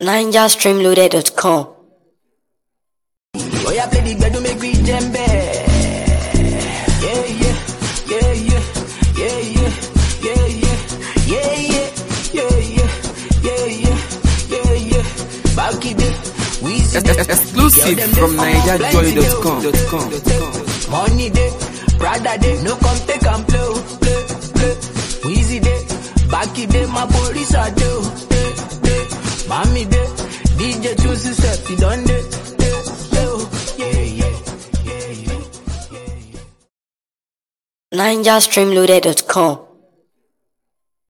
NigerStreamloaded.com. Oh, yeah, play the bed to make me jembe. Yeah, yeah, yeah, yeah, yeah, yeah, yeah, yeah, yeah, yeah, yeah, yeah. Back it up, exclusive from NigerJoy.com. Money day, Prada day, no come take and play, play, play. Weezy day, back it day, my police are do, mommy day, DJ choose yourself, you done day. NigerStreamloaded.com.